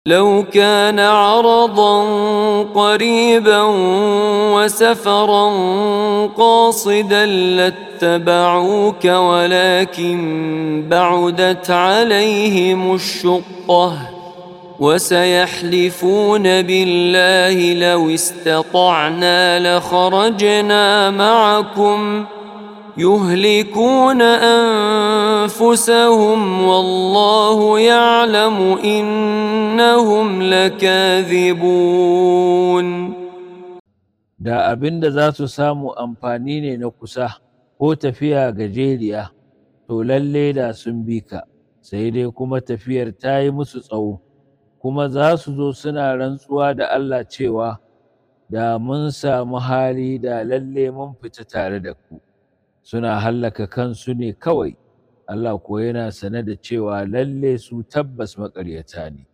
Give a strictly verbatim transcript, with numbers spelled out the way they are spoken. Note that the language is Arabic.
لو كان عرضا قريبا وسفرا قاصدا لاتبعوك ولكن بعدت عليهم الشقة وسيحلفون بالله لو استطعنا لخرجنا معكم يهلكون أنفسهم والله يعلم إنهم لكاذبون. da abin da za su samu amfani ne na kusa ko tafiya gajeriya, to lalle da sun bi ka, sai dai kuma tafiyar ta yi musu tsawo, kuma za su zo suna rantsuwa da Allah cewa da mun samu hali da lalle mun fita tare da ku. Suna hallaka kansu ne kawai, Allah kuwa yana sane da cewa lalle su tabbas maƙaryata ne.